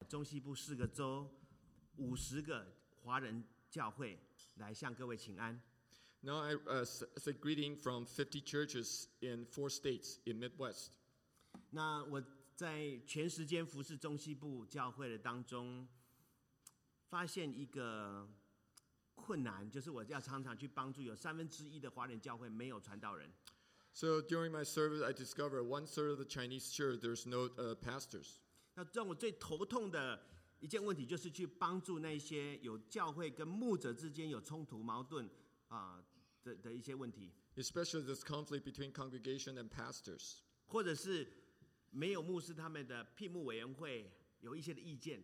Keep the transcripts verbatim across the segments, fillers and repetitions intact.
中西部四个州五十个华人教会来向各位请安。 Now I uh, say greeting from fifty churches in four states in Midwest. 那我在全时间服侍中西部教会的当中，发现一个困难，就是我要常常去帮助有三分之一的华人教会没有传道人。 So during my service, I discovered one third of the Chinese church there's no uh, pastors. 那让我最头痛的一件问题，就是去帮助那些有教会跟牧者之间有冲突矛盾啊、呃、的的一些问题， Especially this conflict between congregation and pastors. 或者是没有牧师他们的聘牧委员会有一些的意见。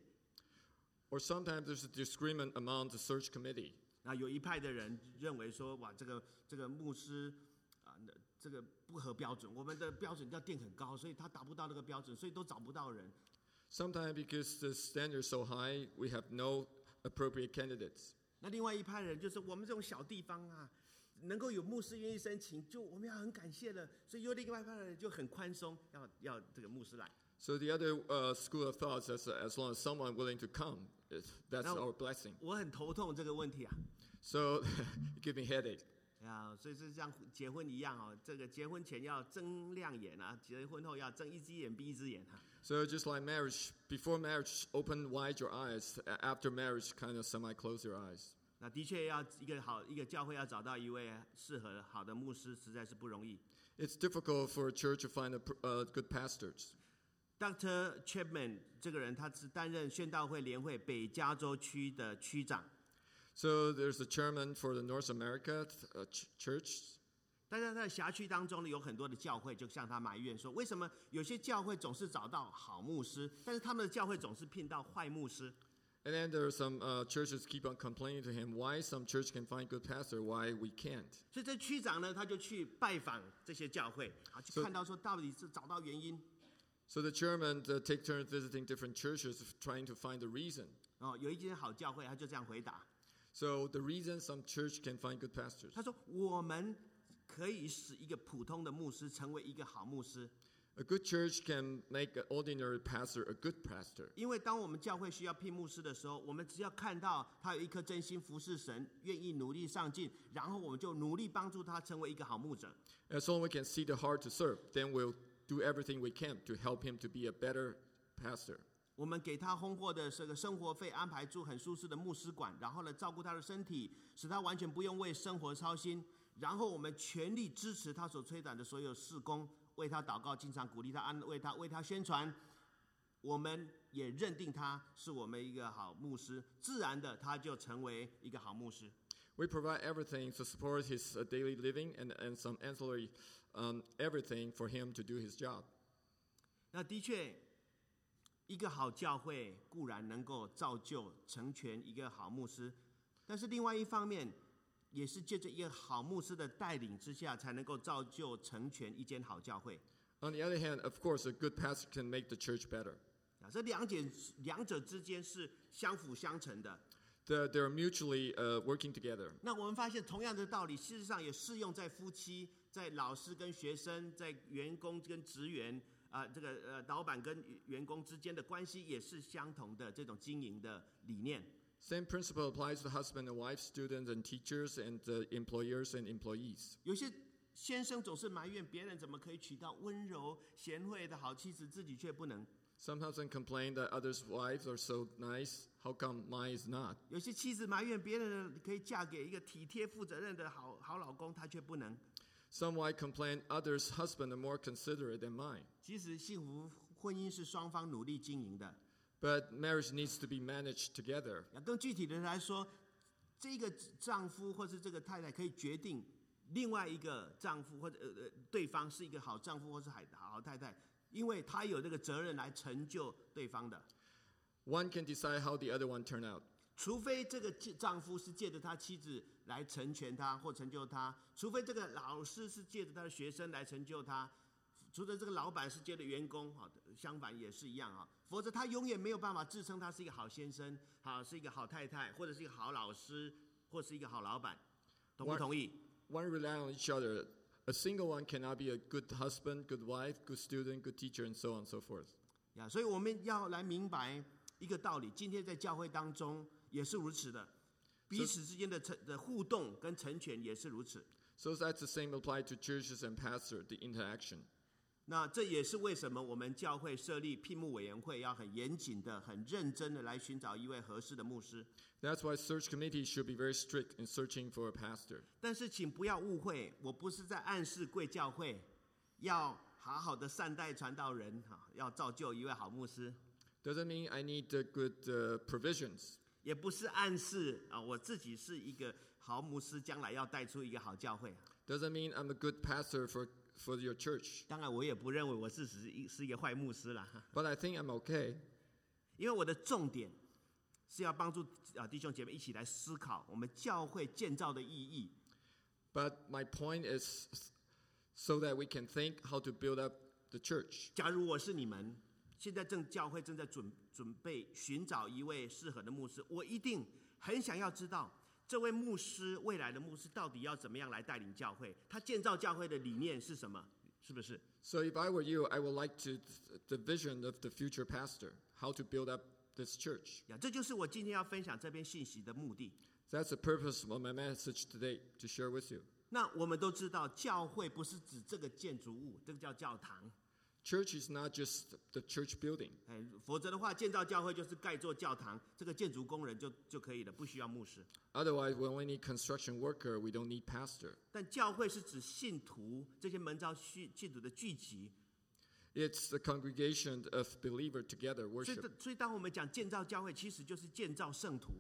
Or sometimes there's a disagreement among the search committee. 那有一派的人认为说，哇，这个这个牧师啊、呃，这个不合标准，我们的标准要定很高，所以他达不到那个标准，所以都找不到人。 Sometimes because the standard is so high, we have no appropriate candidates. 那另外一派人就是我们这种小地方啊，能够有牧师愿意申请，就我们要很感谢了。所以有另外一派的人就很宽松，要要这个牧师来。 So the other uh, school of thought is as long as someone willing to come, that's our blessing. 我很头痛这个问题啊。 So it gives me headache. 啊，所以是像结婚一样哦，这个结婚前要睁亮眼啊，结婚后要睁一只眼闭一只眼啊。 So just like marriage, before marriage, open wide your eyes. After marriage, kind of semi-close your eyes. 那的确要一个好一个教会要找到一位适合好的牧师，实在是不容易。 It's difficult for a church to find a, uh, good pastors. Doctor Chapman 这个人，他是担任宣道会联会北加州区的区长。 So there's the chairman for the North America uh, church. 但是在辖区当中呢，有很多的教会就向他埋怨说，为什么有些教会总是找到好牧师，但是他们的教会总是聘到坏牧师。 And then there are some uh, churches keep on complaining to him why some church can find good pastor, why we can't. 所以这区长呢，他就去拜访这些教会，啊，去看到说到底是找到原因。 So the chairman uh, take turns visiting different churches, trying to find the reason. 哦，有一间好教会，他就这样回答。 So the reason some church can find good pastors. 他说：“我们可以使一个普通的牧师成为一个好牧师。” A good church can make an ordinary pastor a good pastor. 因为当我们教会需要聘牧师的时候，我们只要看到他有一颗真心服侍神，愿意努力上进，然后我们就努力帮助他成为一个好牧者。 As long as we can see the heart to serve, then we'll do everything we can to help him to be a better pastor. 我们给他丰厚的这个生活费，安排住很舒适的牧师馆，然后呢照顾他的身体，使他完全不用为生活操心。然后我们全力支持他所推展的所有事工，为他祷告，经常鼓励他，安慰他，为他宣传。我们也认定他是我们一个好牧师，自然的他就成为一个好牧师。 We provide everything to support his uh, daily living and, and some ancillary um, everything for him to do his job. 那的确，一个好教会固然能够造就成全一个好牧师，但是另外一方面，也是借着一个好牧师的带领之下，才能够造就成全一间好教会。 On the other hand, of course, a good pastor can make the church better. 啊，这两者两者之间是相辅相成的。 They're, they're mutually uh, working together. 那我们发现，同样的道理，事实上也适用在夫妻、在老师跟学生、在员工跟职员啊、呃，这个呃老板跟员工之间的关系也是相同的这种经营的理念。 Same principle applies to husband and wife, students and teachers, and uh, employers and employees. 有些先生总是埋怨别人怎么可以娶到温柔贤惠的好妻子，自己却不能。 Some husbands complain that others' wives are so nice. How come mine is not? 有些妻子埋怨别人可以嫁给一个体贴负责任的好好老公，她却不能。 Some wives complain others' husbands are more considerate than mine. 其实幸福婚姻是双方努力经营的。 But marriage needs to be managed together. 更具体的来说，这个丈夫或是这个太太可以决定另外一个丈夫或者呃呃对方是一个好丈夫或是好好太太，因为他有这个责任来成就对方的。 One can decide how the other one turn out. 除非这个丈夫是借着他妻子来成全他或成就他，除非这个老师是借着他的学生来成就他，除了这个老板是借着员工，相反也是一样啊，否则他永远没有办法自称他是一个好先生，好是一个好太太，或者是一个好老师，或是一个好老板，同不同意？ One rely on each other. A single one cannot be a good husband, good wife, good student, good teacher, and so on and so forth. 呀，所以我们要来明白一个道理，今天在教会当中也是如此的，彼此之间的成的互动跟成全也是如此。 So that's the same applied to churches and pastor, the interaction. 那这也是为什么我们教会设立聘牧委员会，要很严谨的、很认真的来寻找一位合适的牧师。 That's why search committees should be very strict in searching for a pastor. 但是请不要误会，我不是在暗示贵教会要好好的善待传道人，要造就一位好牧师。 Doesn't mean I need the good uh, provisions. 也不是暗示啊，我自己是一个好牧师，将来要带出一个好教会。 Doesn't mean I'm a good pastor for, for your church. 当然，我也不认为我是是是一个坏牧师啦。 But I think I'm okay. 因为我的重点是要帮助啊弟兄姐妹一起来思考我们教会建造的意义。 But my point is so that we can think how to build up the church. 假如我是你们，现在正教会正在准准备寻找一位适合的牧师，我一定很想要知道这位牧师未来的牧师到底要怎么样来带领教会，他建造教会的理念是什么，是不是？ So if I were you, I would like to the vision of the future pastor, how to build up this church. 呀，这就是我今天要分享这篇信息的目的。 That's the purpose of my message today, to share with you. 那我们都知道，教会不是指这个建筑物，这个叫教堂。 Church is not just the church building. 哎，否则的话，建造教会就是盖座教堂，这个建筑工人就就可以了，不需要牧师。 Otherwise, when we need construction worker, we don't need pastor. 但教会是指信徒这些门召信徒的聚集。 It's the congregation of believers together 所以 worship. 所以当我们讲建造教会，其实就是建造圣徒。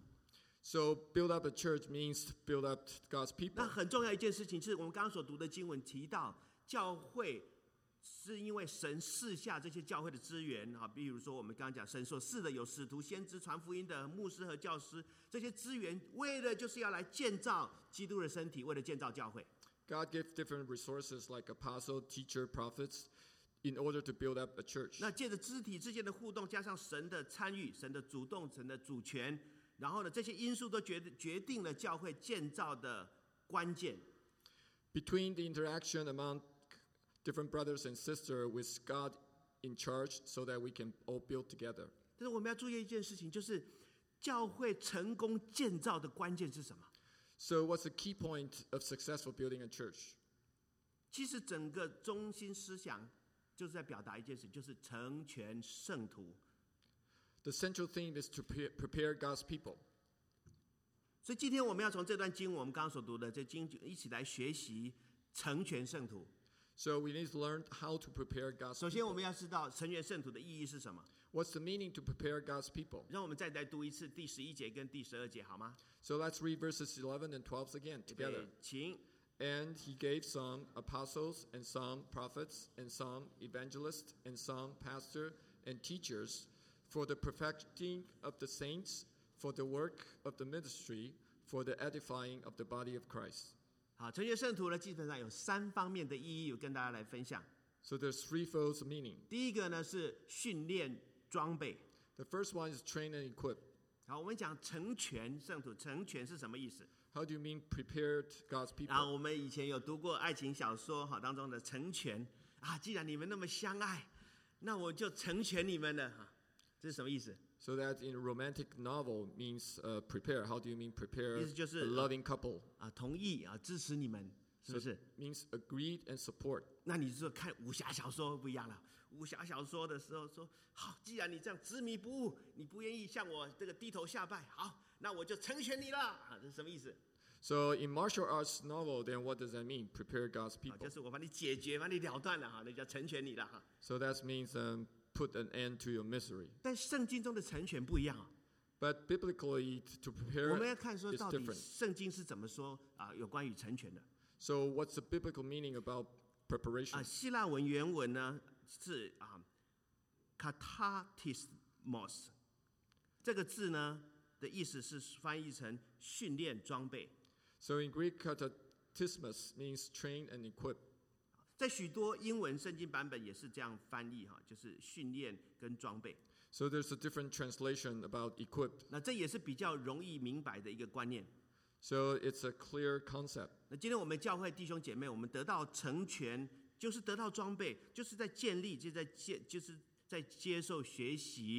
So build up a church means build up God's 那 people. 很重要一件事情，是我们刚刚所读的经文提到，教会是因为神赐下这些教会的资源啊，比如说我们刚刚讲神所赐的有使徒、先知、传福音的牧师和教师，这些资源为了就是要来建造基督的身体，为了建造教会。 God gave different resources like apostle, teacher, prophets in order to build up a church. 那借着肢体之间的互动，加上神的参与、神的主动、神的主权，然后呢，这些因素都决决定了教会建造的关键。 Between the interaction among different brothers and sisters with God in charge so that we can all build together. 但是我们要注意一件事情，就是教会成功建造的关键是什么？ So what's the key point of successful building a church? 其实整个中心思想就是在表达一件事，就是成全圣徒。 The central theme is to pre- prepare God's people. 所以今天我们要从这段经文，我们刚刚所读的这经一起来学习成全圣徒。 So we need to learn how to prepare God's 首先，我 people. 们要知道成全圣徒的意义是什么。 What's the meaning to prepare God's people? 让我们再来读一次第十一节跟第十二节，好吗？ So let's read verses eleven and twelve again 对 together. 请。 And he gave some apostles and some prophets and some evangelists and some pastors and teachers for the perfecting of the saints, for the work of the ministry, for the edifying of the body of Christ. 好，成全圣徒呢，基本上有三方面的意义，我跟大家来分享。 So there's threefold meaning. 第一个呢是训练装备。 The first one is train and equip. 好，我们讲成全圣徒，成全是什么意思？ How do you mean prepared God's 然后 people? 我们以前有读过爱情小说哈当中的成全啊，既然你们那么相爱，那我就成全你们了哈，这是什么意思？ So that in a romantic novel means uh, prepare. How do you mean prepare 意思就是 a loving couple? 啊，同意啊，支持你们，是不 So 是？ it means agreed and support. 那你说看武侠小说不一样了，武侠小说的时候说，好，既然你这样执迷不悟，你不愿意向我这个低头下拜，好，那我就成全你了啊，这是什么意思？ So in martial arts novel, then what does that mean? Prepare God's 啊， people. 就是我把你解决，把你了断了哈，那叫成全你了哈。 So that means um, put an end to your misery. 但圣经中的成全不一样啊， But biblically, to 我 prepare 们要看说 is 到底 different. 圣经是怎么说啊，有关于成全的。 So what's the biblical meaning about 啊， preparation? 希腊文原文呢是啊 ，katartismos 这个字呢的意思是翻译成训练装备。 So in Greek, katartismos means train and equip. 在许多英文圣经版本也是这样翻译哈，就是训练跟装备。 So there's a different translation about equip. 那这也是比较容易明白的一个观念。 So it's a clear concept. 那今天我们教会弟兄姐妹，我们得到成全，就是得到装备，就是在建立，就在接，就是在接受学习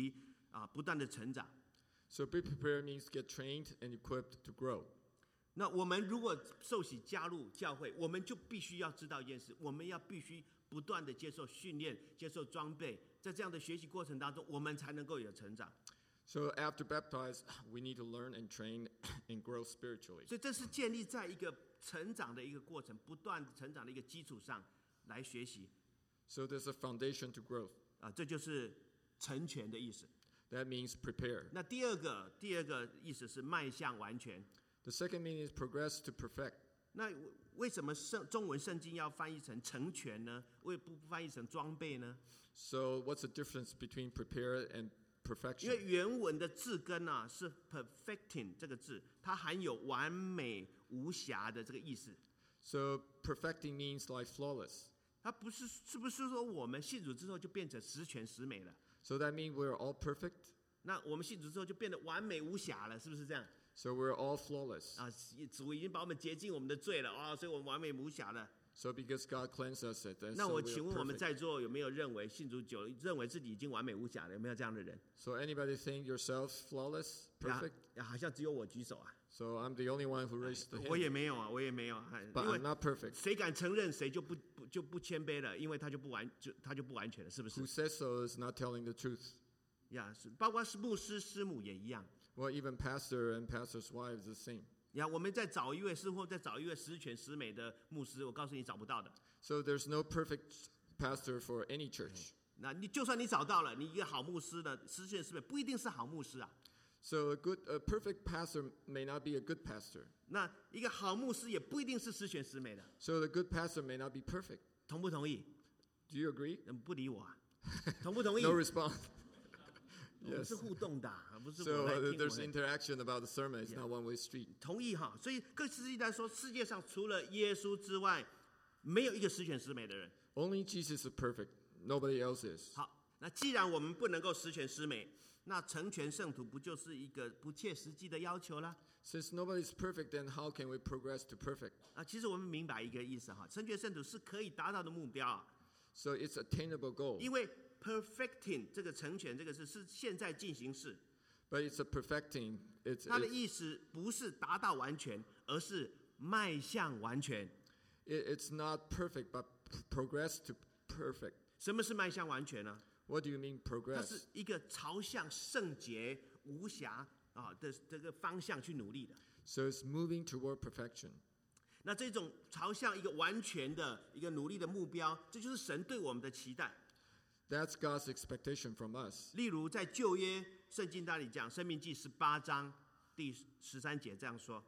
啊不断的成长。 So be prepared means get trained and equipped to grow. 那我们如果受洗加入教会，我们就必须要知道一件事，我们要必须不断的接受训练，接受装备，在这样的学习过程当中，我们才能够有成长。 So after baptized, we need to learn and train and grow spiritually. 所以这是建立在一个成长的一个过程，不断成长的一个基础上来学习。 So there's a foundation to growth. 啊，这就是成全的意思。 That means prepare. 那第二个，第二个意思是迈向完全。 The second meaning is progress to perfect. 那为什么圣中文圣经要翻译成成全呢？为不翻译成装备呢？ So what's the difference between prepare and 因 perfection? 为原文的字根啊是 perfecting 这个字，它含有完美无瑕的这个意思。 So perfecting means like flawless. 它不是是不是说我们信主之后就变成十全十美了？ So that means we're all perfect. 那我们信主之后就变得完美无瑕了，是不是这样？ So we're all flawless. 啊，主已经把我们洁净我们的罪了啊，所以我们完美无瑕了。 So because God cleansed us, then 那 so 我 we 请 are 问我们 perfect. 在座有没有认为信主久认为自己已经完美无瑕了？有没有这样的人？ So anybody think yourself flawless, 呀 perfect? 呀好像只有我举手啊， So I'm the only one who raised the 我 hand. 也没有啊，我也没有啊， But 因为 I'm not perfect. 谁敢承认谁就不不就不谦卑了，因为他就不完就他就不完全了，是不是 Who？ says so is not telling the truth. 呀，是包括是牧师师母也一样。 Well, even pastor and pastor's wives the same. 呀，我们再找一位师或再找一位十全十美的牧师，我告诉你找不到的。 So there's no perfect pastor for any church. 那你就算你找到了，你一个好牧师的十全十美，不一定是好牧师啊。 So a good, a perfect pastor may not be a good pastor. 那一个好牧师也不一定是十全十美的， So the good pastor may not be perfect. 同不同意？ Do you agree? 嗯，不理我啊，同不同意？ No response. 我们 Yes. 是互动的，不是 So 我来 uh, 听 there's 我来。 interaction about the sermon. It's Yeah. not one-way street. 同意哈，所以各实际来说，世界上除了耶稣之外，没有一个十全十美的人。 Only Jesus is perfect. Nobody else is. 好，那既然我们不能够十全十美，那成全圣徒不就是一个不切实际的要求啦？ Since nobody is perfect, then how can we progress to perfect? 啊，其实我们明白一个意思哈，成全圣徒是可以达到的目标啊， So it's attainable goal. 因为 perfecting 这个成全这个字是现在进行式， But it's a perfecting. It's, 它的 it's, 意思不是达到完全，而是迈向完全。 it- it's not perfect, but p- progress to perfect. 什么是迈向完全呢？ What do you mean 它 progress? 是一个朝向圣洁无瑕啊的这个方向去努力的。 So it's moving toward perfection. 那这种朝向一个完全的一个努力的目标，这就是神对我们的期待。 That's God's expectation from us. 例如在旧约圣经那里讲，《生命记》十八章第十三节这样说，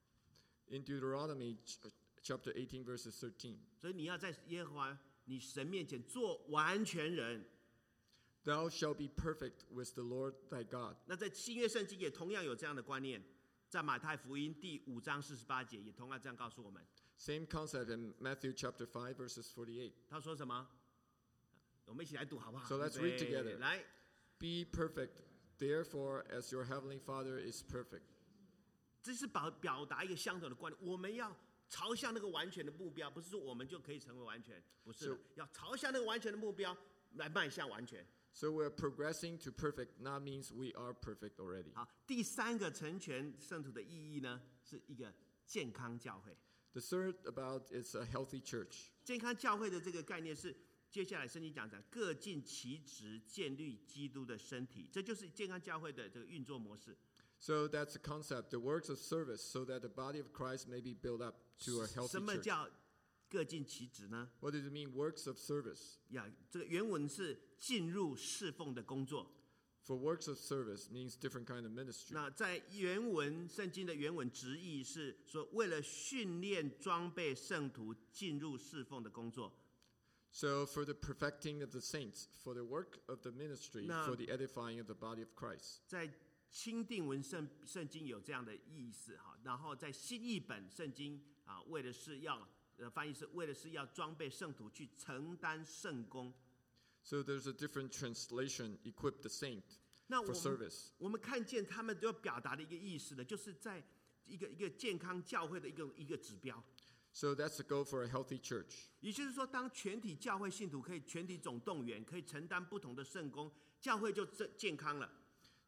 In Deuteronomy ch- chapter eighteen, verses thirteen, 所以你要在耶和华你神面前做完全人。 thou shalt be perfect with the Lord thy God. 那在新约圣经也同样有这样的观念，在马太福音第五章四十八节也同样这样告诉我们。 Same concept in Matthew chapter five, verses forty-eight. 他说什么？我们一起来读好不好 So let's 预备 read together. 来， Be perfect, therefore, as your heavenly Father is perfect. 这是表表达一个相同的观念，我们要朝向那个完全的目标，不是说我们就可以成为完全，不是的， So- 要朝向那个完全的目标来迈向完全。 So we're progressing to perfect, not means we are perfect already. 好，第三个成全圣徒的意义呢，是一个健康教会。 The third about is a healthy church. 健康教会的这个概念是，接下来圣经讲讲各尽其职，建立基督的身体，这就是健康教会的这个运作模式。 So that's the concept, the works of service, so that the body of Christ may be built up to a 什 healthy 么 church. 叫各尽其职呢？ What does it mean, works of service? 呀，这个原文是进入侍奉的工作。 For works of service means different kind of ministry. 那在原文圣经的原文直译是说，为了训练装备圣徒进入侍奉的工作。 So for the perfecting of the saints, for the work of the ministry, Now- for the edifying of the body of Christ. 在钦定文圣圣经有这样的意思哈，然后在新译本圣经啊，为的是要呃翻译是为的是要装备圣徒去承担圣工。 So there's a different translation, equip the saint 那我 for 们 service. 我们看见他们都要表达的一个意思呢，就是在一个一个健康教会的一个一个指标。 So that's the goal for a healthy church. 也就是说，当全体教会信徒可以全体总动员，可以承担不同的圣工，教会就健健康了。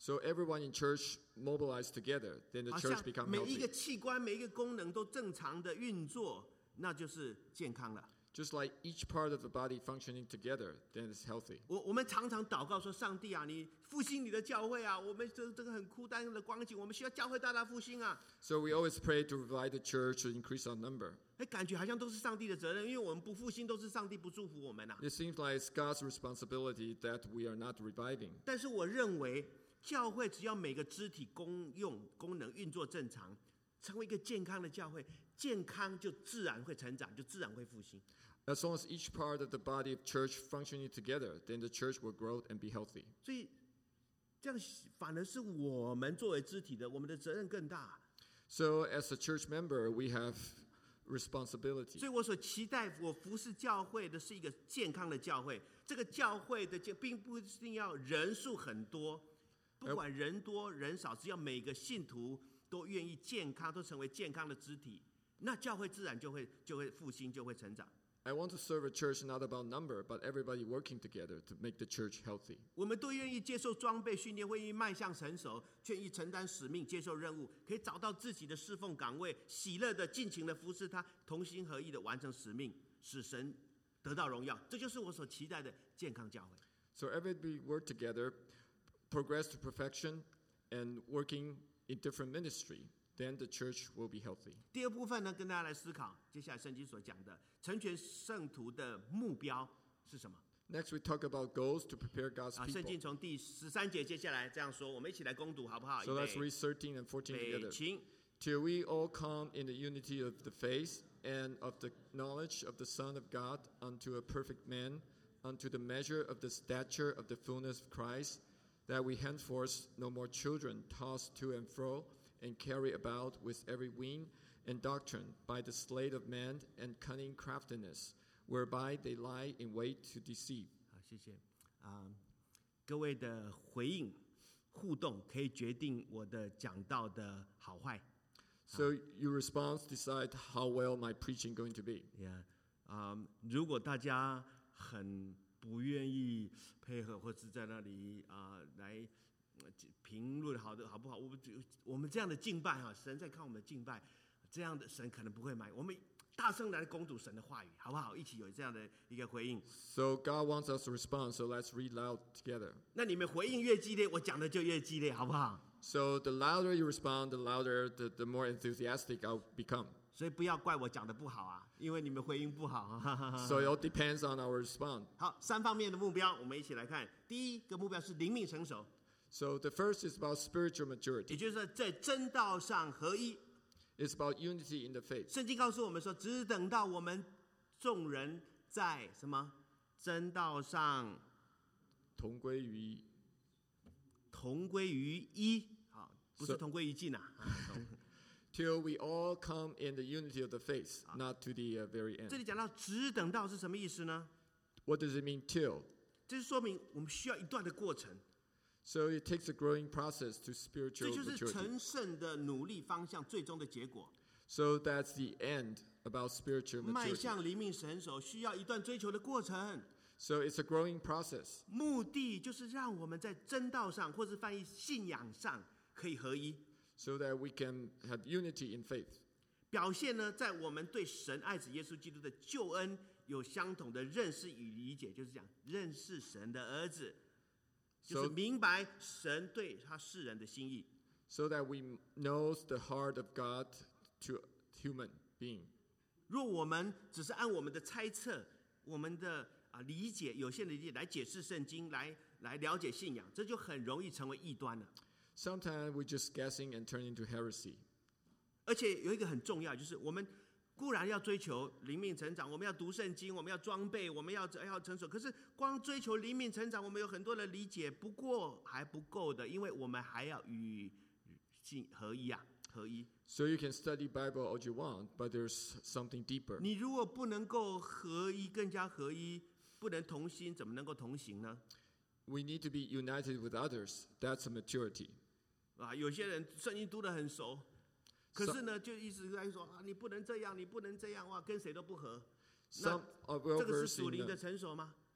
So everyone in church mobilized together, then the 好 church 像 become 每一 healthy. 个器官、每一个功能都正常的运作，那就是健康了。 Just like each part of the body functioning together, then it's healthy. 我我们常常祷告说：“上帝啊，你复兴你的教会啊！我们这这个很孤单的光景，我们需要教会大大复兴啊！” So we always pray to revive the church, to increase our number. 哎，感觉好像都是上帝的责任，因为我们不复兴，都是上帝不祝福我们啊。 It seems like it's God's responsibility that we are not reviving. 但是我认为，教会只要每个肢体功用功能运作正常，成为一个健康的教会，健康就自然会成长，就自然会复兴。 As long as each part of the body of church functioning together, then the church will grow and be healthy. 所以，这样反而是我们作为肢体的，我们的责任更大。 So as a church member, we have responsibility. 所以我所期待我服侍教会的是一个健康的教会。这个教会的健，并不一定要人数很多，不管人多人少，只要每个信徒都愿意健康，都成为健康的肢体，那教会自然就会就会复兴，就会成长。 I want to serve a church not about number, but everybody working together to make the church healthy. 我们都愿意接受装备训练，愿意迈向成熟，愿意承担使命，接受任务，可以找到自己的侍奉岗位，喜乐的、尽情的服侍他，同心合意的完成使命，使神得到荣耀。这就是我所期待的健康教会。 So everybody work together, progress to perfection, and working in different ministry. Then the church will be healthy. 第二部分呢，跟大家来思考，接下来圣经所讲的成全圣徒的目标是什么？ Next, we talk about goals to prepare God's 啊，圣 people. 经从第十三节接下来这样说，我们一起来攻读好不好？ So 预 let's 备 read thirteen and fourteen 北 together. 请 Till we all come in the unity of the faith and of the knowledge of the Son of God unto a perfect man, unto the measure of the stature of the fullness of Christ, that we henceforth no more children tossed to and fro and carry about with every wind and doctrine by the sleight of man and cunning craftiness, whereby they lie in wait to deceive. 好，谢谢啊、各位的回应互动可以决定我的讲道的好坏。 So your response decide how well my preaching going to be. Yeah, 啊、如果大家很不愿意配合，或是在那里啊、来呃评论好的好不好，我们就我们这样的敬拜哈、神在看我们的敬拜，这样的神可能不会买。我们大声来攻读神的话语，好不好？一起有这样的一个回应。 So God wants us to respond, so let's read loud together. 那你们回应越激烈，我讲的就越激烈，好不好？ So the louder you respond, the louder, the, the more enthusiastic I'll become. 所以不要怪我讲的不好啊，因为你们回应不好。 So it all depends on our response. 好，三方面的目标，我们一起来看。第一个目标是灵命成熟， So the first is about spiritual maturity. 也就是在真道上合一。 It's about unity in the faith. 圣经告诉我们说，只等到我们众人在什么真道上同归于同归于一，好，不是 So- 同归于尽啊。啊同 till we all come in the unity of the faith, not to the uh, very 这 end. 里讲到只等到是什么意思呢？ What does it mean till? 这是说明我们需要一段的过程， So it takes a growing process to 这 spiritual 就是 maturity. 成圣的努力方向最终的结果。 So that's the end about spiritual 迈 maturity. 向灵命成熟，需要一段追求的过程。 So it's a growing process. 目的就是让我们在真道上，或是翻译信仰上可以合一。 So that we can have unity in faith. 表现呢，在我们对神爱子耶稣基督的救恩有相同的认识与理解，就是讲认识神的儿子，就是 So- 明白神对他世人的心意。 So that we know the heart of God to human being. 若我们只是按我们的猜测、我们的啊理解有限的理解来解释圣经，来来了解信仰，这就很容易成为异端了。 Sometimes we're just guessing and turn into heresy. 而且有一个很重要，就是我们固然要追求灵命成长，我们要读圣经，我们要装备，我们要要成熟。可是光追求灵命成长，我们有很多的理解，不过还不够的，因为我们还要与信合一啊，合一。 So you can study Bible all you want, but there's something deeper. 你如果不能够合一，更加合一，不能同心，怎么能够同行呢？ We need to be united with others. That's a maturity. 啊，有些人圣经读得很熟，可是呢，就一直在说啊，你不能这样，你不能这样，哇，跟谁都不合。那 Some are 这 well 个是 versed 属 in 灵的 the, 成熟吗？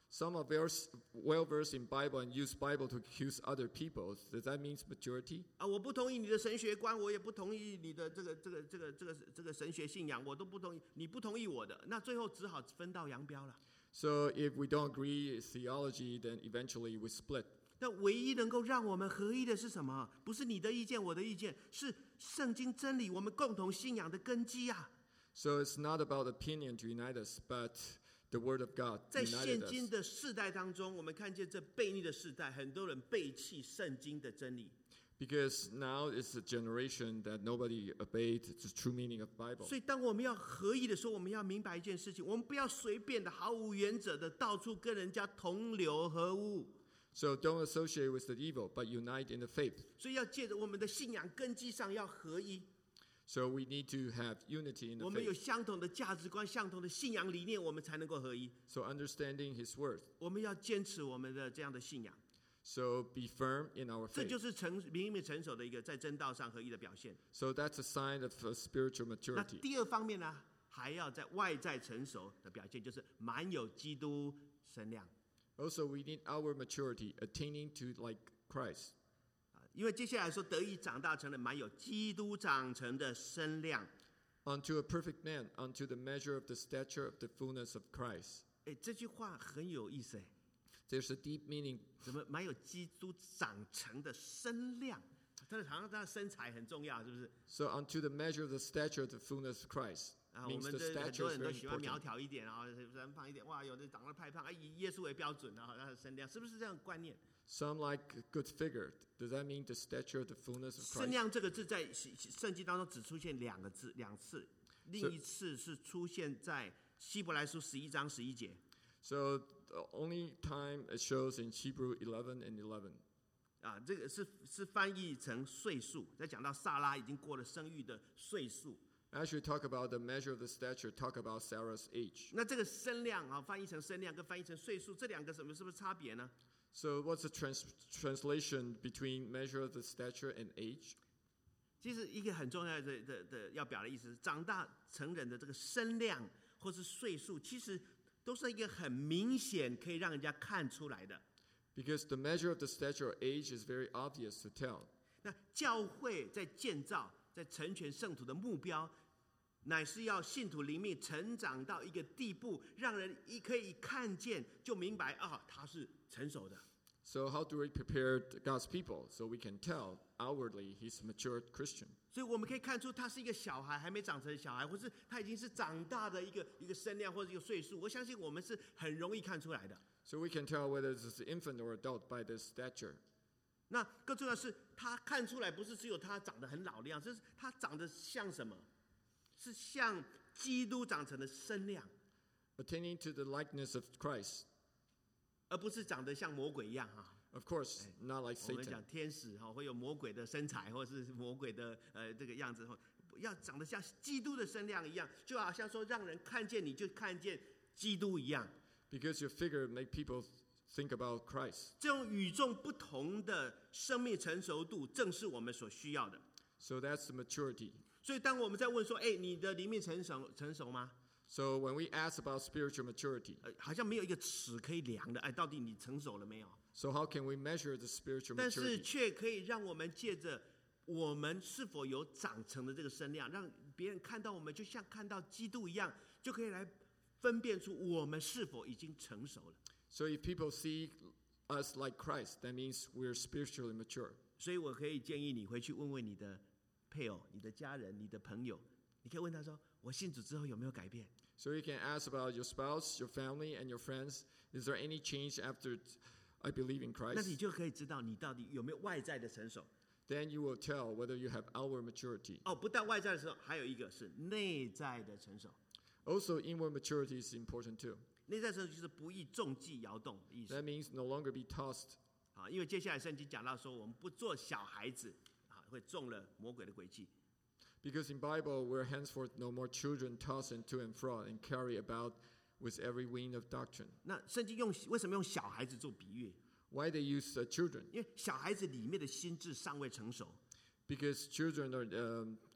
Some are vers- well versed in Bible and use Bible to accuse other people. Does that mean maturity? 啊，我不同意你的神学观，我也不同意你的这个这个这个这个这个神学信仰，我都不同意，你不同意我的，那最后只好分道扬镳了。 So if we don't agree in theology, then eventually we split. 那唯一能够让我们合一的是什么？不是你的意见，我的意见，是圣经真理，我们共同信仰的根基啊。 So it's not about opinion to unite us, but the Word of God 在现 united 今 us. 的世代当中，我们看见这悖逆的世代，很多人背弃圣经的真理。 Because now it's a generation that nobody obeyed the true meaning of Bible. 所以，当我们要合一的时候，我们要明白一件事情：我们不要随便的、毫无原则的到处跟人家同流合污。 So don't associate with the evil, but unite in the faith. 所以，要借着我们的信仰根基上要合一。 So we need to have unity in 我 the 们有 faith. 相同的价值观、相同的信仰理念，我们才能够合一。 So understanding His Word. 我们要坚持我们的这样的信仰， So be firm in our 这 faith. 就是成明明成熟的一个在真道上合一的表现。 So that's a sign of uh, spiritual 那 maturity. 第二方面呢，还要在外在成熟的表现，就是满有基督身量。 Also, we need our maturity, attaining to like Christ. 因为接下来说，得以长大成了满有基督长成的身量。 Unto a perfect man, unto the measure of the stature of the fullness of Christ. 哎，这句话很有意思哎， There's a deep meaning. 怎么满有基督长成的身量？他的好像他的身材很重要，是不是？ So unto the measure of the stature of the fullness of Christ. 啊，我 Means 们 the 这很 stature 多 is 人都 very 喜欢苗 important. 条一点啊，人胖一点，哇，有的长得太胖，啊，以耶稣为标准啊，他的身量是不是这样的观念？ Some like a good figure. Does that mean the stature of the fullness of 身 Christ? 量这个字在圣经当中只出现两个字两次，另 So- 一次是出现在希伯来书十一章十一节。 So the only time it shows in Hebrew eleven and eleven. 啊，这个是是翻译成岁数，在讲到撒拉已经过了生育的岁数。 Actually, talk about the measure of the stature. Talk about Sarah's age. 那这个身量啊，翻译成身量跟翻译成岁数，这两个什么是不是差别呢？ So what's the trans- translation between measure of the stature and age? 其实一个很重要的的的要表达的意思是，长大成人的这个身量或是岁数，其实都是一个很明显可以让人家看出来的。 Because the measure of the stature or age is very obvious to tell. 那教会在建造、在成全圣徒的目标，乃是要信徒灵命成长到一个地步，让人一可以看见就明白啊，他是成熟的。 So how do we prepare God's people so we can tell outwardly he's a mature Christian? 所以我们可以看出他是一个小孩，还没长成的小孩，或是他已经是长大的一个一个身量或者一个岁数。我相信我们是很容易看出来的。 So we can tell whether it's an infant or adult by this stature. 那更重要的是，他看出来不是只有他长得很老的样子，是他长得像什么？是像基督长成的身量， Attaining to the likeness of Christ. 而不是长得像魔鬼一样哈。 Of course, not like 我们 Satan. 讲天使哈，会有魔鬼的身材，或是魔鬼的呃这个样子，要长得像基督的身量一样，就好像说让人看见你就看见基督一样。 Because your figure make people think about Christ. 这种与众不同的生命成熟度，正是我们所需要的。 So that's the maturity. 所以，当我们在问说：“哎，你的灵命成熟成熟吗？” So when we ask about spiritual maturity, 呃，好像没有一个尺可以量的。哎，到底你成熟了没有？ so how can we measure the spiritual 但是 maturity? 却可以让我们借着我们是否有长成的这个身量，让别人看到我们，就像看到基督一样，就可以来分辨出我们是否已经成熟了。 So if people see us like Christ, that means we're spiritually mature. 所以我可以建议你回去问问你的配偶、你的家人、你的朋友，你可以问他说：“我信主之后有没有改变？” So you can ask about your spouse, your family, and your friends. Is there any change after I believe in 那你 Christ? 就可以知道你到底有没有外在的成熟。 Then you will tell whether you have outward maturity. 哦，不但外在的成熟，还有一个是内在的成熟。 Also, inward maturity is important too. 内在成熟就是不易中计摇动的意思 That means no longer be tossed. 啊，因为接下来圣经讲到说，我们不做小孩子啊，会中了魔鬼的诡计。 Because in Bible, we're henceforth no more children tossed to and fro and carry about with every wind of doctrine. 那圣经用为什么用小孩子做比喻？ Why they use uh, children? 因为小孩子里面的心智尚未成熟， Because children are um,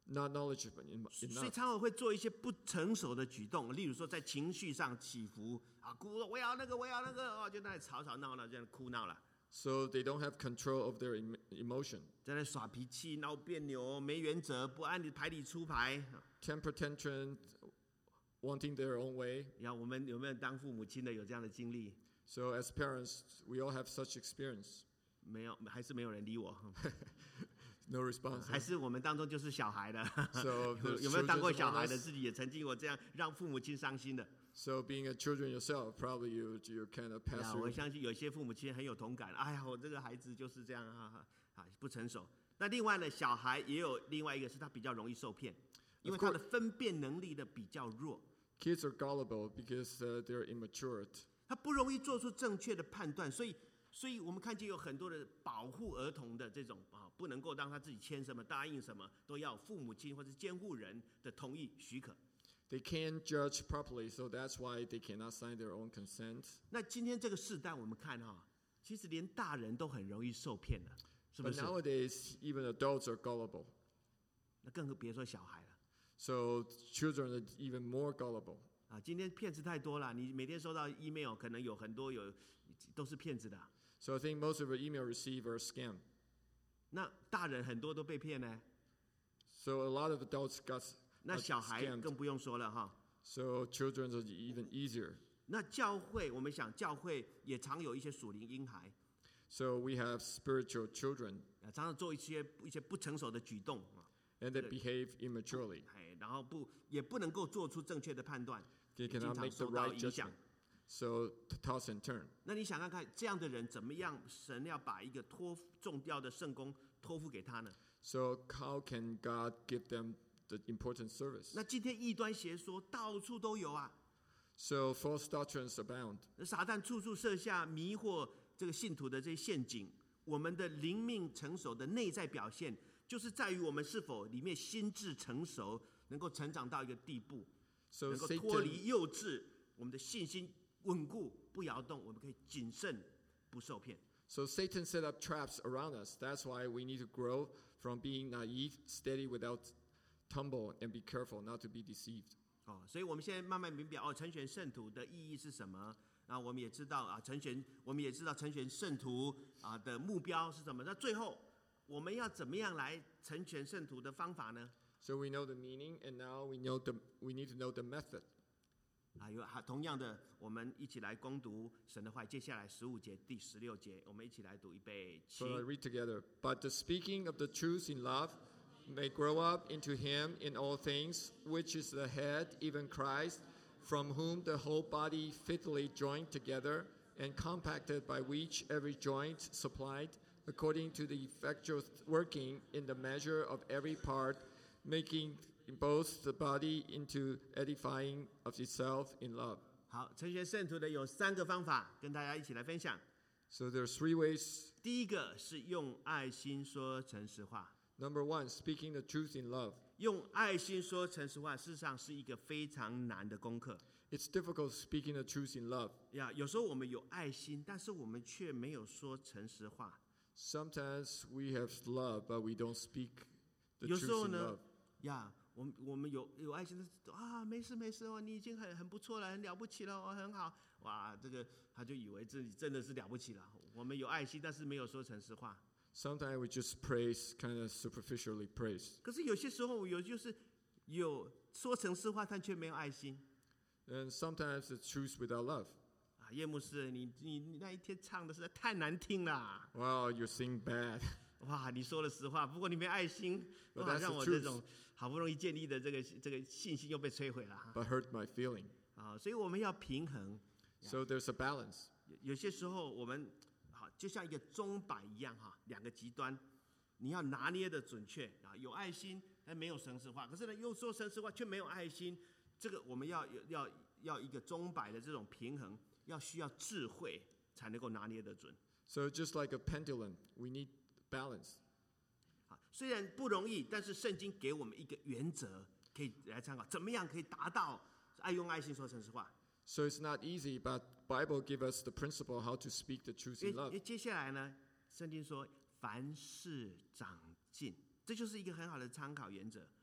not knowledgeable 所以 enough. 常常会做一些不成熟的举动，例如说在情绪上起伏啊，哭我要那个我要那个哦，就在那里吵吵闹闹，这样哭闹了， So they don't have control of their em- emotion. 在那里耍脾气、闹别扭、没原则、不按你牌理出牌。 Temper tantrum, wanting their own way. 呀，我们有没有当父母亲的有这样的经历？ So as parents, we all have such experience. 没有，还是没有人理我， No response. 还是我们当中就是小孩的。 So 有 there's 有没有当 children 过小孩 among 的？ us. 自己也曾经有这样让父母亲伤心的。 So being a children yourself, probably you you kind of pass 呀， through. 我相信有些父母亲很有同感。哎呀，我这个孩子就是这样啊啊，不成熟。那另外呢，小孩也有另外一个是他比较容易受骗，因为他的分辨能力的比较弱， Kids are gullible because uh, they're immature. 他不容易做出正确的判断，所以。所以我们看见有很多的保护儿童的这种啊，不能够让他自己签什么、答应什么，都要父母亲或者监护人的同意许可。 They can't judge properly, so that's why they cannot sign their own consent. 那今天这个世代，我们看哈，其实连大人都很容易受骗的，是不 But 是？ nowadays, even adults are gullible. 那更别说小孩了 So children are even more gullible. 啊！今天骗子太多了，你每天收到 email， 可能有很多有都是骗子的。 So I think most of our email receive are scam. 那大人很多都被骗呢， So a lot of adults got 那 uh, 小孩 scammed. 更不用说了哈。 So children are even easier. 那教会，我们想教会也常有一些属灵婴孩， So we have spiritual children, 啊，常常做一些一些不成熟的举动啊， and they behave immaturely. 哎，然后不也不能够做出正确的判断， They 经 cannot 常 make the 受到 right 影响 judgment. So to toss and turn. 那你想看看这样的人怎么样？神要把一个托付重要的圣工托付给他呢？ So how can God give them the important service? 那今天异端邪说到处都有啊， So false doctrines abound. 撒旦处处设下迷惑这个信徒的这些陷阱。我们的灵命成熟的内在表现，就是在于我们是否里面心智成熟，能够成长到一个地步， So 能够脱 Satan 离幼稚，我们的信心稳固不摇动，我们可以谨慎不受骗。 So Satan set up traps around us. That's why we need to grow from being naive, steady without tumble, and be careful not to be deceived. 哦，所以我们现在慢慢明白哦，成选圣徒的意义是什么？那我们也知道啊，成选我们也知道成选圣徒啊的目标是什么？那最后我们要怎么样来成全圣徒的方法呢？ So we know the meaning, and now we know the we need to know the method. 啊，有还同样的，我们一起来攻读神的话。接下来十五节、第十六节，我们一起来读，预备起。 So I read together. But the speaking of the truth in love may grow up into him in all things, which is the head, even Christ, from whom the whole body fitly joined together and compacted by which every joint supplied, according to the effectual working in the measure of every part, making both the body into edifying of itself in love. 好，成全圣徒的有三个方法，跟大家一起来分享。 So there are three ways. 第一个是用爱心说诚实话， Number one, speaking the truth in love. 用爱心说诚实话，事实上是一个非常难的功课。 It's difficult speaking the truth in love. 呀，有时候我们有爱心，但是我们却没有说诚实话。 Sometimes we have love, but we don't speak the 有时候 truth in 呢 love.， 呀，我们我们有有爱心的啊，没事没事哦，你已经很很不错了，很了不起了，哦，很好。哇，这个他就以为自己真的是了不起了。我们有爱心，但是没有说诚实话。 Sometimes we just praise, kind of superficially praise. 可是有些时候有就是有说诚实话，但却没有爱心。 And sometimes it's truth without love. 啊，叶牧师，你你你那一天唱的实在太难听了。 Wow, you sing bad. 哇，你说了实话，不过你没爱心， But 哇， that's 让 the 我这 truth. 种好不容易建立的这个这个信心又被摧毁了哈。 But hurt my feeling. 啊，所以我们要平衡。 So there's a balance. 有有些时候我们好就像一个钟摆一样哈，两个极端，你要拿捏的准确啊，有爱心但没有诚实话，可是呢又说诚实话却没有爱心，这个我们要要要一个钟摆的这种平衡，要需要智慧才能够拿捏得准。 So just like a pendulum, we need balance. 啊，虽然不容易，但是圣经给我们一个原则可以来参考，怎么样可以达到爱用爱心说诚实话？ So it's not easy, but Bible give us the principle how to speak the truth 因 in 为因 love. 为接下来呢，圣经说凡事长进，这就是一个很好的参考原则。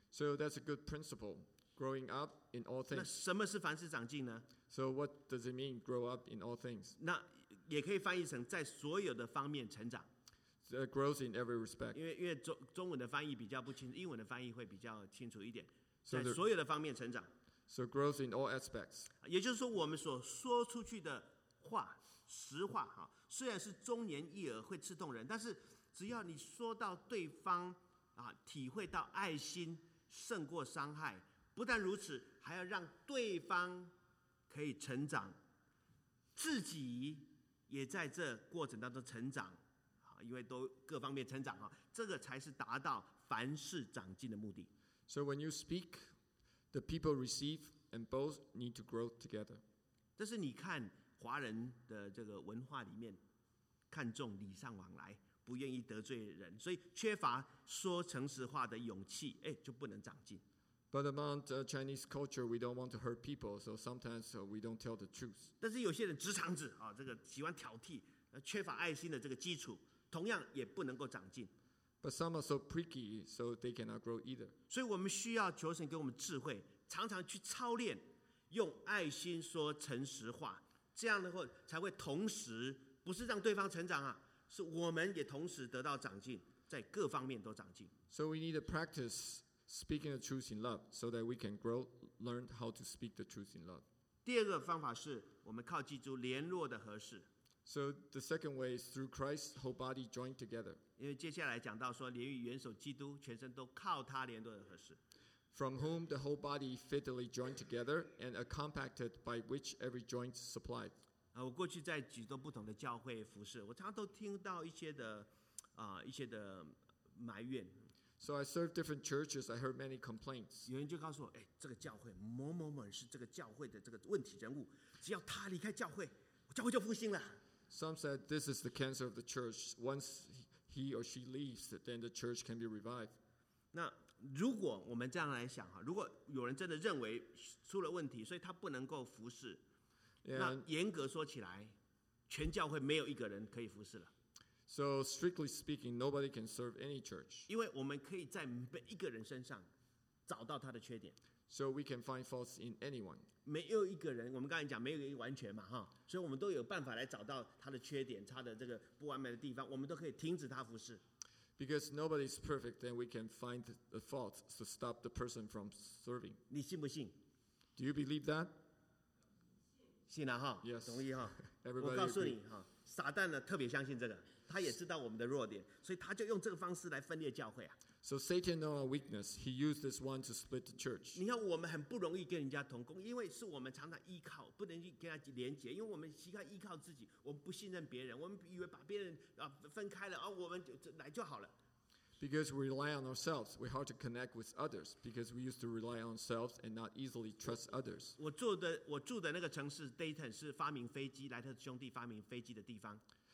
So that's a good principle, growing up in all 那 things. 什么是凡事长进呢？ So what does it mean, grow up in all things? 那也可以翻译成在所有的方面成长， Uh, growth in every respect. 因为因为中中文的翻译比较不清楚，英文的翻译会比较清楚一点， So 在 the- 所有的方面成长。 So growth in all aspects. 也就是说，我们所说出去的话，实话哈，虽然是忠言逆耳，会刺痛人，但是只要你说到对方啊，体会到爱心胜过伤害，不但如此，还要让对方可以成长，自己也在这过程当中成长啊，因为都各方面成长啊，这个才是达到凡事长进的目的。 So when you speak, the people receive, and both need to grow together. 这是你看华人的这个文化里面，看重礼尚往来，不愿意得罪人，所以缺乏说诚实话的勇气，哎，就不能长进。 But among uh, Chinese culture, we don't want to hurt people, so sometimes uh, we don't tell the truth. 但是有些人直肠子啊，这个喜欢挑剔，呃缺乏爱心的这个基础，同样也不能够长进。 But some are so pricky, so they cannot grow either. 所以我们需要求神给我们智慧，常常去操练，用爱心说诚实话，这样的话才会同时不是让对方成长啊，是我们也同时得到长进，在各方面都长进。 So we need to practice speaking the truth in love so that we can grow, learn how to speak the truth in love. 第二个方法是我们靠基督联络的合适， So the second way is through Christ's whole body joined together, 因为接下来讲到说，连与元首基督全身都靠他联络的合适。 from whom the whole body fitly joined together and are compacted by which every joint is supplied. 啊，我过去在许多不同的教会服侍，我常常都听到一些的啊、一些的埋怨， So I served different churches. I heard many complaints. 有人就告诉我，哎，这个教会某某某人是这个教会的这个问题人物，只要他离开教会，教会就复兴了。 Some said this is the cancer of the church. Once he or she leaves, then the church can be revived. 那如果我们这样来想哈，如果有人真的认为出了问题，所以他不能够服侍，那 And 严格说起来，全教会没有一个人可以服侍了， so strictly speaking, nobody can serve any church. 因为我们可以在每一个人身上找到他的缺点。 So we can find faults in anyone. 没有一个人，我们刚才讲没有一个完全嘛哈，所以我们都有办法来找到他的缺点，他的这个不完美的地方，我们都可以停止他服侍。 Because nobody is perfect, then we can find the fault to stop the person from serving. 你信不信？ Do you believe that? 信了哈， Yes. 同意哈。 Everybody 我告诉 agree. 你哈，撒旦呢特别相信这个，他也知道我们的弱点，所以他就用这个方式来分裂教会啊。 So Satan know our weakness. He used this one to split the church. 你看我们很不容易跟人家同工，因为是我们常常依靠，不能去跟他连结，因为我们习惯依靠自己，我们不信任别人，我们以为把别人啊分开了啊，我们就就来就好了。 Because we rely on ourselves, we're hard to connect with others because we used to rely on ourselves and not easily trust others. 我住的我住的那个城市 Dayton 是发明飞机，莱特兄弟发明飞机的地方。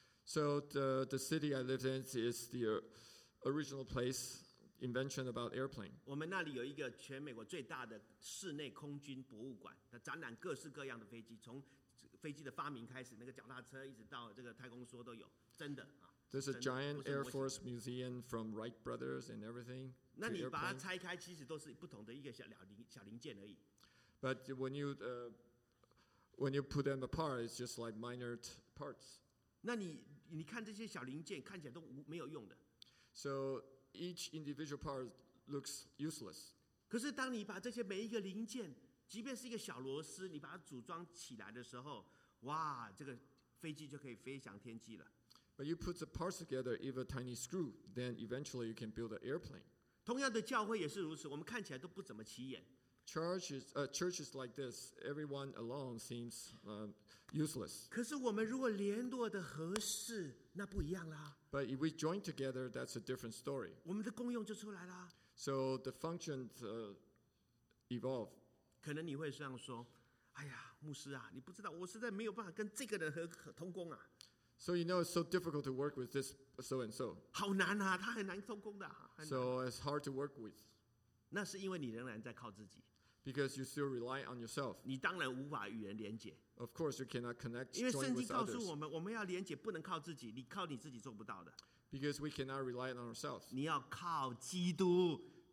So the, the city I lived in is the uh, original place, invention about airplane. 我们那里有一个全美国最大的室内空军博物馆，它展览各式各样的飞机，从飞机的发明开始，那个脚踏车一直到这个太空梭都有，真的啊。 There's a 真的， giant 不是 Air 模型。 Force museum from Wright Brothers and everything. 那 to 你把它 airplane. 拆开，其实都是不同的一个小零小零件而已。 But when you, uh, when you put them apart, it's just like minor t- parts. 那你你看这些小零件看起来都无没有用的， So each individual part looks useless. 可是当你把这些每一个零件，即便是一个小螺丝，你把它组装起来的时候，哇，这个飞机就可以飞翔天际了。 But you put the parts together, even a tiny screw, then eventually you can build an airplane. 同样的，教会也是如此，我们看起来都不怎么起眼。 Churches, uh, churches like this, everyone alone seems um, useless. 可是我们如果联络的合适，那不一样啦， But if we join together, that's a different story. 我们的功用就出来啦。 So the functions uh, evolve. 可能你会这样说：“哎呀，牧师啊，你不知道，我实在没有办法跟这个人合合同工啊， So you know it's so difficult to work with this so and so. 好难啊，他很难通工的、啊。很难” So it's hard to work with 那是因为你仍然在靠自己， because you still rely on yourself. 你当然无法与人连结， Of course, you cannot connect, 因为 join 圣经 with 告诉 others 我们，我们要连结不能靠自己，你靠你自己做不到的， because we cannot rely on ourselves. 你要靠基督。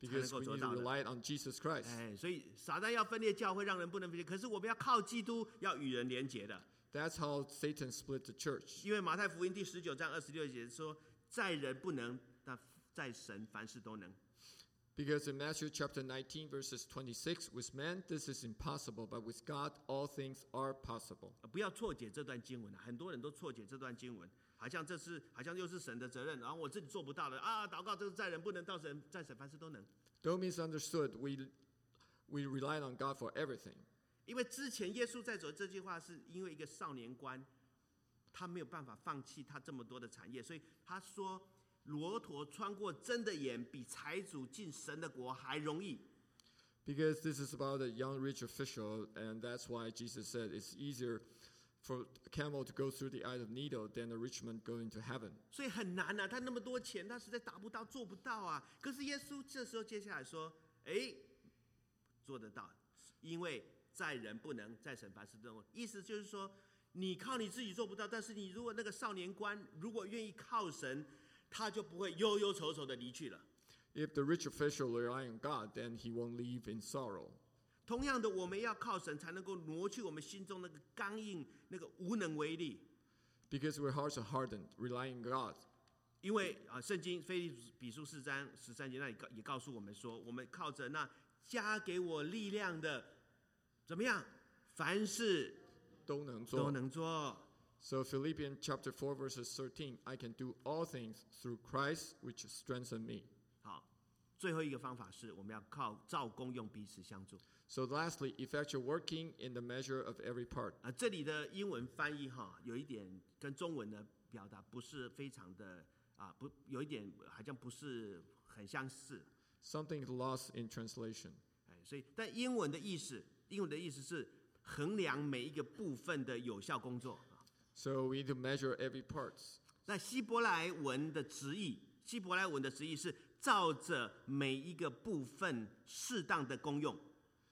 才能 because 够 we 做 need to 到的。 rely on Jesus Christ. 哎，所以撒旦要分裂教会，让人不能分裂。可是我们要靠基督，要与人连结的。 That's how Satan split the church. 因为马太福音第十九章二十六节说：“在人不能，但在神凡事都能。” Because in Matthew chapter nineteen, verses twenty-six, with man this is impossible, but with God all things are possible. 不要错解这段经文啊！很多人都错解这段经文，好像这是好像又是神的责任，然后我自己做不到了啊！祷告这个在人不能，到神在神凡事都能。 Don't misunderstood. We we relied on God for everything. 因为之前耶稣在走这句话，是因为一个少年官，他没有办法放弃他这么多的产业，所以他说：“骆驼穿过针的眼，比财主进神的国还容易。” Because this is about a young rich official, and that's why Jesus said it's easier for a camel to go through the eye of needle than a rich man going to heaven. 所以很难啊，他那么多钱，他实在达不到，做不到啊。可是耶稣这时候接下来说：“哎，做得到，因为在人不能，在神凡事都能。”意思就是说，你靠你自己做不到，但是你如果那个少年官如果愿意靠神，他就不会忧忧愁愁的离去了。 If the rich official rely on God, then he won't live in sorrow. 同样的，我们要靠神，才能够挪去我们心中那个刚硬、那个无能为力。 Because our hearts are hardened, relying on God. 因为啊，圣经腓立比书四章十三节那里也告诉我们说，我们靠着那加给我力量的，怎么样？凡事都能做。 都能做。 So Philippians chapter four verses thirteen, I can do all things through Christ which strengthens me. 好，最后一个方法是我们要靠照功用彼此相助。 So lastly, effectual working in the measure of every part. 啊，这里的英文翻译哈，有一点跟中文的表达不是非常的啊，不，有一点好像不是很相似。 Something is lost in translation. 哎，所以但英文的意思，英文的意思是衡量每一个部分的有效工作。 So we need to measure every part. 那希伯来文的直译，希伯来文的直译是照着每一个部分适当的功用。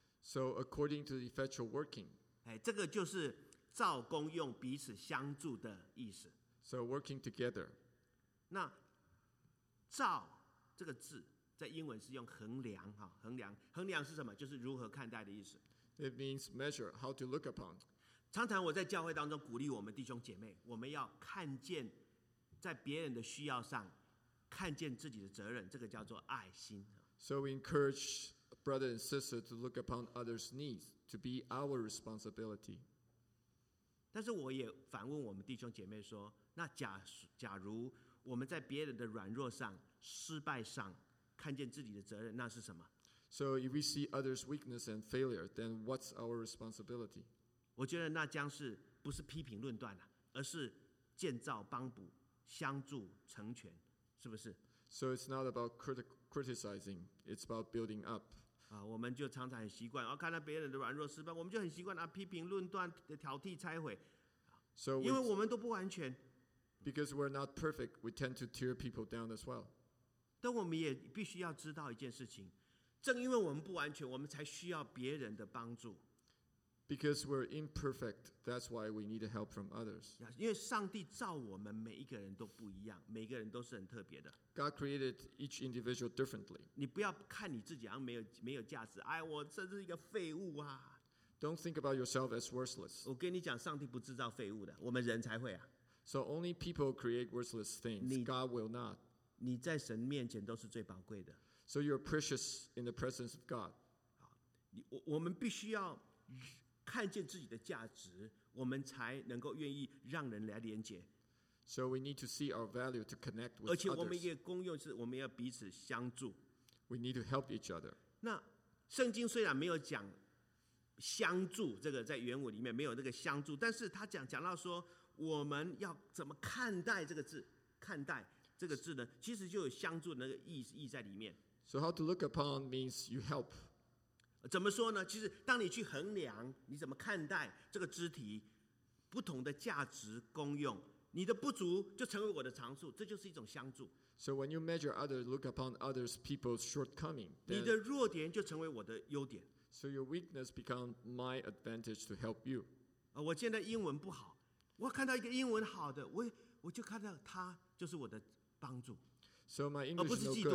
So according to the effectual working. 哎，这个就是照功用彼此相助的意思。 So working together. 那照这个字在英文是用衡量哈，衡量衡量是什么？就是如何看待的意思。 It means measure, how to look upon. 常常我在教会当中鼓励我们弟兄姐妹，我们要看见在别人的需要上，看见自己的责任，这个叫做爱心。 So we encourage brother and sister to look upon others' needs, to be our responsibility. 但是我也反问我们弟兄姐妹说：那假假如我们在别人的软弱上、失败上看见自己的责任，那是什么？ So if we see others' weakness and failure, then what's our responsibility? 我觉得那将是不是批评论断了、啊，而是建造、帮补、相助、成全，是不是？ So it's not about criti- criticizing, it's about building up. 啊，我们就常常很习惯，啊，看到别人的软弱失败，我们就很习惯啊批评、论断、挑剔、拆毁， So 因为 we, 我们都不完全， because we're not perfect, we tend to tear people down as well. 但我们也必须要知道一件事情，正因为我们不完全，我们才需要别人的帮助。 Because we're imperfect, that's why we need help from others. 因为上帝造我们每一个人都不一样，每个人都是很特别的。 God created each individual differently. 你不要看你自己好像没有没有价值，哎，我真是一个废物啊！ Don't think about yourself as worthless. 我跟你讲，上帝不制造废物的，我们人才会啊。 So only people create worthless things. Need- God will not. 你在神面前都是最宝贵的。 So you're precious in the presence of God. 你我我们必须要看见自己的价值，我们才能够愿意让人来连结。 So we need to see our value to connect 而 with 且我们 others. 也功用是，我们要彼此相助。 We need to help each other. 那圣经虽然没有讲相助，这个在原文里面没有这个相助，但是他讲讲到说，我们要怎么看待这个字？看待这个字呢，其实就有相助的那个意意在里面。 So how to look upon means you help. 怎么说呢？其实当你去衡量你怎么看待这个肢体不同的价值功用，你的不足就成为我的长处，这就是一种相助。 So when you measure others, look upon others' people's shortcoming. 你 Then, 的弱点就成为我的优点。 so your weakness become my advantage to help you. 啊，我现在英文不好，我看到一个英文好的，我我就看到他就是我的帮助， So my 而不 English 是 is no 嫉 good. 妒。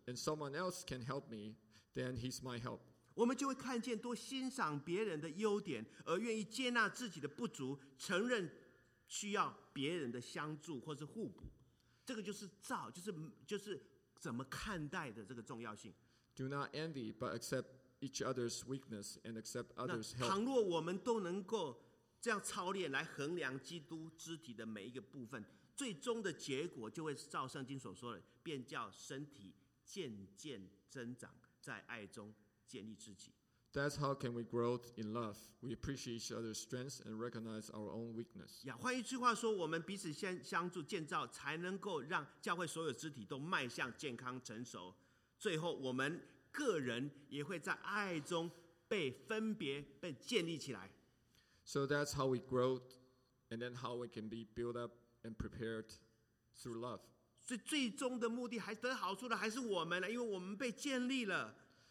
and someone else can help me, then he's my help. 我们就会看见多欣赏别人的优点，而愿意接纳自己的不足，承认需要别人的相助或是互补。这个就是造，就是就是怎么看待的这个重要性。 Do not envy, but accept each other's weakness and accept 那 others' 倘 help. 若我们都能够这样操练来衡量基督肢体的每一个部分，最终的结果就会照圣经所说的，便叫身体渐渐增长，在爱中建立自己。 That's how can we grow in love. We appreciate each other's strengths and recognize our own weakness. 呀，换一句话说，我们彼此相相助建造，才能够让教会所有肢体都迈向健康成熟。最后，我们个人也会在爱中被分别、被建立起来。 So that's how we grow, and then how we can be built up and prepared through love. 所以最终的目的还得好处的还是我们了，因为我们被建立了。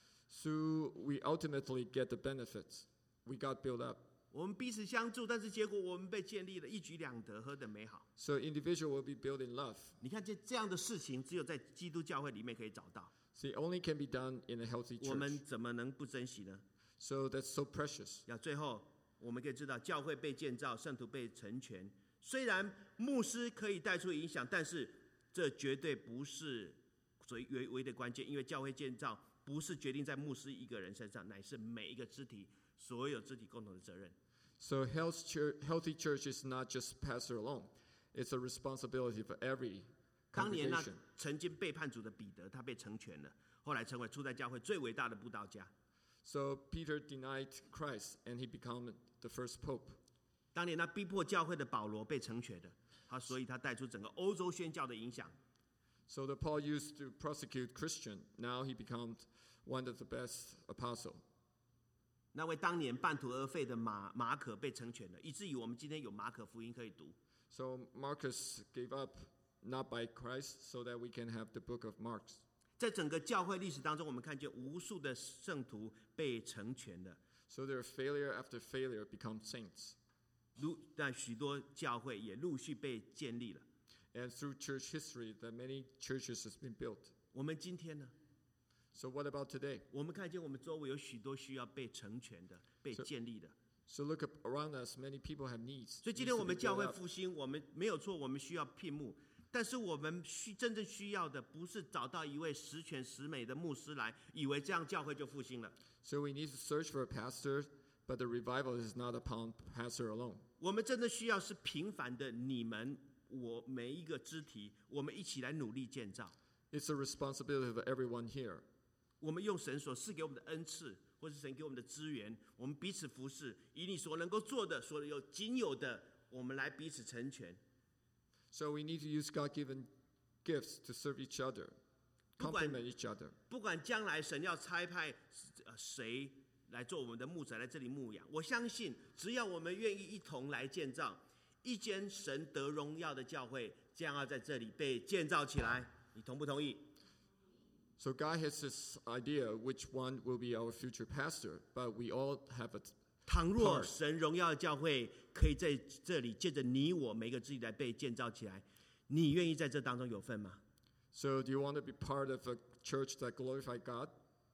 So we ultimately get the benefits. We got built up. 我们彼此相助，但是结果我们被建立了，一举两得，何等美好！ So individual will be built in love. 你看这这样的事情，只有在基督教会里面可以找到。 See, only can be done in a healthy 我 church. 们怎么能不珍惜呢？ So that's so precious. 要最后，我们可以知道，教会被建造，圣徒被成全。虽然牧师可以带出影响，但是这绝对不是最唯唯的关键，因为教会建造不是决定在牧师一个人身上，乃是每一个肢体、所有肢体共同的责任。 So health church, healthy church is not just pastor alone. It's a responsibility for every 当年那 congregation. 曾经背叛主的彼得，他被成全了，后来成为初代教会最伟大的布道家。 So Peter denied Christ and he became the first pope. 当年那逼迫教会的保罗被成全的，他所以他带出整个欧洲宣教的影响。 So the Paul used to prosecute Christian. Now he becomes one of the best apostle. 那位当年半途而废的马马可被成全了，以至于我们今天有马可福音可以读。 So Marcus gave up not by Christ so that we can have the book of Marks. 在整个教会历史当中，我们看见无数的圣徒被成全了， So their failure after failure become saints. 如但许多教会也陆续被建立了。 And through church history, that many churches has been built. 我们今天呢？ So what about today? 我们看见我们周围有许多需要被成全的、被是建立的。 So look up around us, many people have needs. 所以 needs 今 to 天我 be 们教 built 会 up. 复兴，我们没有错，我们需要聘牧，但是我们需真正需要的不是找到一位十全十美的牧师来，以为这样教会就复兴了。 So we need to search for a pastor, but the revival is not upon pastor alone. 我们真的需要是平凡的你们，我每一个肢体，我们一起来努力建造。 It's a responsibility of everyone here. 我们用神所赐给我们的恩赐，或是神给我们的资源，我们彼此服侍，以你所能够做的，所有仅有的，我们来彼此成全。 So we need to use God-given gifts to serve each other, 不管- complement each other. 不管将来神要差派呃谁来做我们的牧者来这里牧养，我相信只要我们愿意一同来建造一间神得荣耀的教会，将要在这里被建造起来。你同不同意？ So God has this idea which one will be our future pastor, but we all have a 倘若 Part. 神荣耀的教会可以在这里借着你我每个自己来被建造起来，你愿意在这当中有份吗？ So do you want to be part of a church that glorifies God?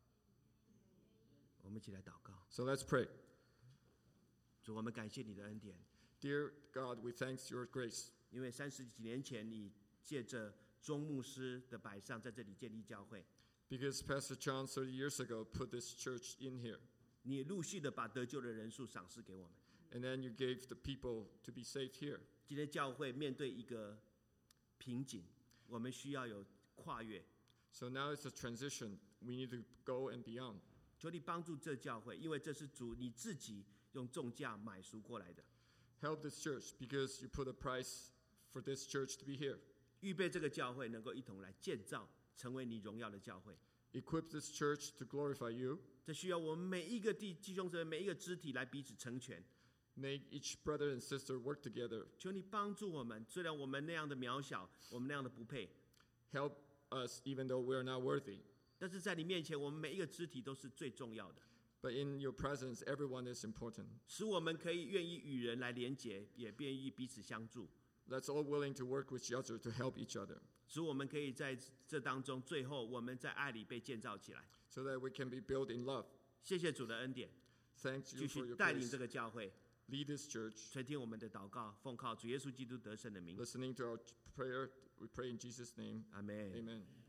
我们一起来祷告。 So let's pray. 主，我们感谢你的恩典， Dear God, we thank your grace. 因为三十几年前你借着钟牧师的摆上，在这里建立教会， Because Pastor John thirty years ago put this church in here. 你陆续的把得救的人数赏赐给我们。 And then you gave the people to be saved here. 今天教会面对一个瓶颈，我们需要有跨越。 So now it's a transition. We need to go and beyond. 求你帮助这教会，因为这是主你自己用重价买赎过来的。 Help this church because you put a price for this church to be here. 预备这个教会能够一同来建造，成为你荣耀的教会。 Equip this church to glorify you. 这需要我们每一个弟弟兄姊妹、每一个肢体来彼此成全。 Make each brother and sister work together. 求你帮助我们，虽然我们那样的渺小，我们那样的不配， Help us even though we are not worthy. 但是在你面前，我们每一个肢体都是最重要的， But in your presence, everyone is important. 使我们可以愿意与人来连结，也愿意彼此相助。 let's all willing to work with each other to help each other. 使我们可以在这当中，最后我们在爱里被建造起来。 So that we can be built in love. 谢谢主的恩典， Thanks 继 you for 续 your 带领 grace. 这个教会， Lead this church. 垂听我们的祷告，奉靠主耶稣基督得胜的名， Listening to our prayer, we pray in Jesus' name. 阿门。 Amen.